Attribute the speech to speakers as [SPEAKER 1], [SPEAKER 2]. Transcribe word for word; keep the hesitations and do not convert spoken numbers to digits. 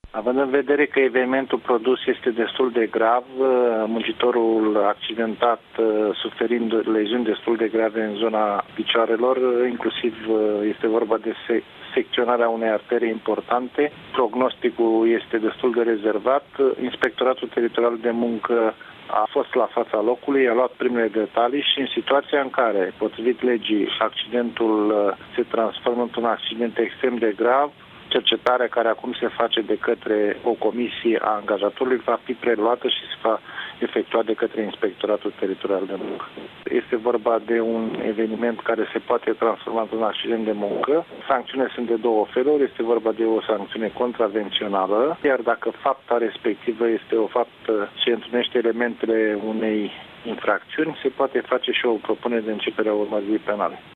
[SPEAKER 1] Având în vedere că evenimentul produs este destul de grav, muncitorul accidentat suferind leziuni destul de grave în zona picioarelor, inclusiv este vorba de se- secționarea unei arterii importante, prognosticul este destul de rezervat. Inspectoratul Teritorial de Muncă a fost la fața locului, a luat primele detalii și în situația în care, potrivit legii, accidentul se transformă într-un accident extrem de grav, cercetarea care acum se face de către o comisie a angajatorului va fi preluată și se va efectua de către Inspectoratul Teritorial de Muncă. Este vorba de un eveniment care se poate transforma într-un accident de muncă. Sancțiunile sunt de două feluri. Este vorba de o sancțiune contravențională, iar dacă fapta respectivă este o faptă ce întrunește elementele unei infracțiuni, se poate face și o propunere de începere a urmăririi penale.